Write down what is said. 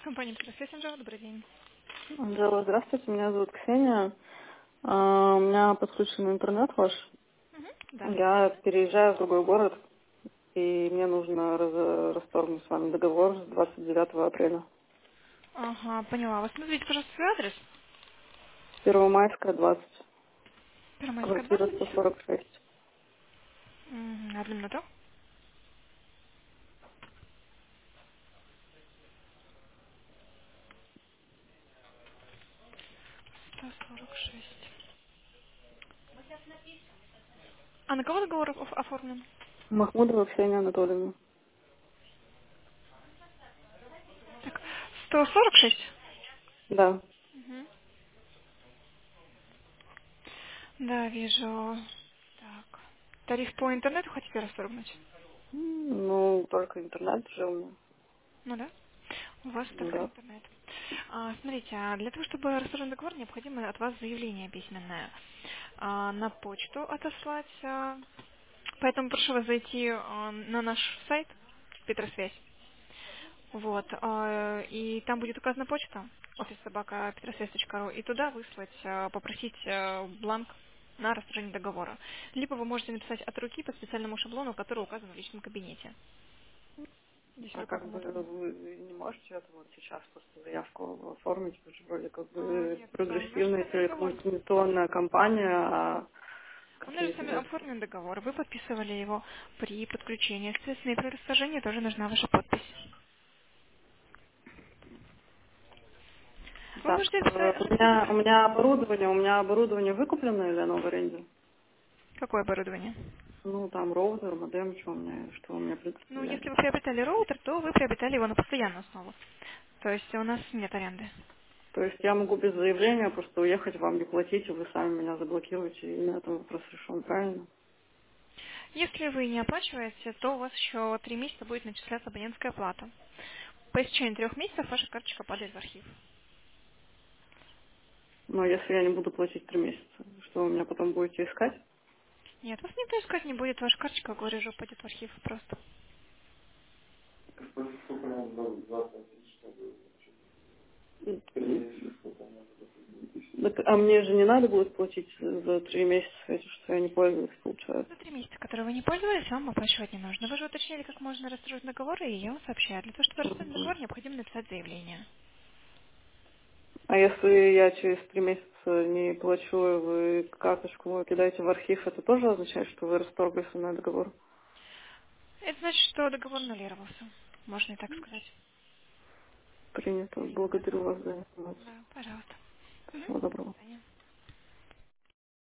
Компания «Петросвязь», Анжела, добрый день. Анжела, здравствуйте, меня зовут Ксения. У меня подключен интернет ваш. Да. Я переезжаю в другой город, и мне нужно расторгнуть с вами договор с 29 апреля. Ага, поняла вас. Назовите, пожалуйста, свой адрес. Первомайская, 20, Первомайская, квартира 20. 146. Одну минуту. 146. А на кого договор оформлен? Махмудова Ксения Анатольевна. Так, 146? Да. Угу. Да, вижу. Так. Тариф по интернету хотите расторгнуть? Ну, только интернет же у меня. Ну да. У вас только Да. интернет. Смотрите, для того, чтобы расторгнуть договор, необходимо от вас заявление письменное на почту отослать. Поэтому прошу вас зайти на наш сайт Петросвязь. Вот. И там будет указана почта office@petrosвязь.ру, и туда выслать, попросить бланк на расторжение договора. Либо вы можете написать от руки по специальному шаблону, который указан в личном кабинете. Здесь А уже как как вам бы удобно. вы не можете это вот сейчас просто заявку оформить? Вы же вроде как бы Нет, мы же прогрессивная с вами договор. телекоммуникационная компания, а У нас же с какие-то вами вот. оформлен договор. Вы подписывали его при подключении. Соответственно, и при расторжении тоже нужна ваша подпись. Вы Так, можете у меня оборудование выкуплено или оно в аренде? Какое оборудование? Ну, там роутер, модем, что у меня Ну, предоставляли. если вы приобретали роутер, то вы приобретали его на постоянную основу. То есть у нас нет аренды. То есть я могу без заявления просто уехать, вам не платить, и вы сами меня заблокируете, и на этом вопрос решен, правильно? Если вы не оплачиваете, то у вас еще 3 месяца будет начисляться абонентская плата. По истечении 3 месяцев ваша карточка падает в архив. Но если я не буду платить 3 месяца, что вы меня потом будете искать? Нет, вас никто искать не будет, ваша карточка, говорю же, упадет в архив просто. Так, а мне же не надо будет платить за 3 месяца, эти, что я не пользуюсь, получается. За 3 месяца, которые вы не пользовались, вам оплачивать не нужно. Вы же уточнили, как можно расторгнуть договор, и я вам сообщаю. Для того, чтобы расторгнуть Мгм. договор, необходимо написать заявление. А если я через 3 месяца не плачу, и вы карточку мою кидаете в архив, это тоже означает, что вы расторгли со мной договор? Это значит, что договор аннулировался. Можно и так сказать. Принято. Благодарю вас за информацию. Да, пожалуйста. Мгм. Всего До доброго. свидания.